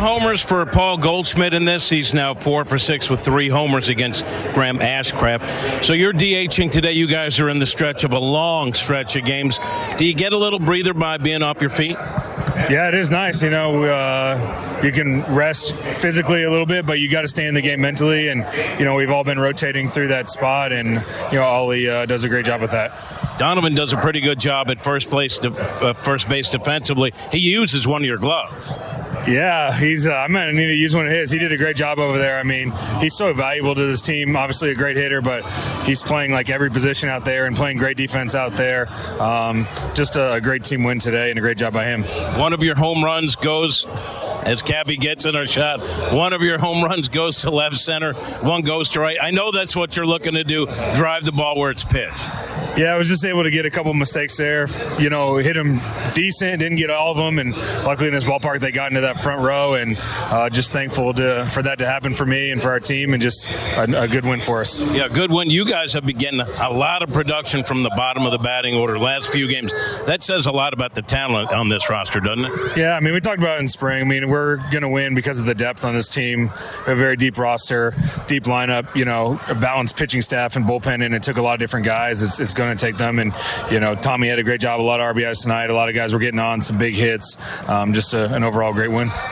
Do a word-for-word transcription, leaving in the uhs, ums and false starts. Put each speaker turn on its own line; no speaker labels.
homers for Paul Goldschmidt in this. He's now four for six with three homers against Graham Ashcraft. So you're DHing today. You guys are in the stretch of a long stretch of games. Do you get a little breather by being off your feet?
Yeah, it is nice. You know, uh, you can rest physically a little bit, but you got to stay in the game mentally. And, you know, we've all been rotating through that spot, and, you know, Ollie uh, does a great job with that.
Donovan does a pretty good job at first place, uh, first base defensively. He uses one of your gloves.
Yeah, he's. Uh, I'm gonna need to use one of his. He did a great job over there. I mean, he's so valuable to this team. Obviously, a great hitter, but he's playing like every position out there and playing great defense out there. Um, just a, a great team win today, and a great job by him.
One of your home runs goes, as Cappy gets in her shot, one of your home runs goes to left center, one goes to right. I know that's what you're looking to do, drive the ball where it's pitched.
Yeah, I was just able to get a couple mistakes there. You know, hit them decent, didn't get all of them, and luckily in this ballpark they got into that front row, and uh, just thankful to, for that to happen for me and for our team, and just a, a good win for us.
Yeah, good win. You guys have been getting a lot of production from the bottom of the batting order last few games. That says a lot about the talent on this roster, doesn't it?
Yeah, I mean, we talked about it in spring. I mean, we're going to win because of the depth on this team. We have a very deep roster, deep lineup, you know, a balanced pitching staff and bullpen, and it took a lot of different guys. It's, it's going to take them, and, you know, Tommy had a great job, a lot of R B Is tonight. A lot of guys were getting on, some big hits. Um, just a, an overall great win.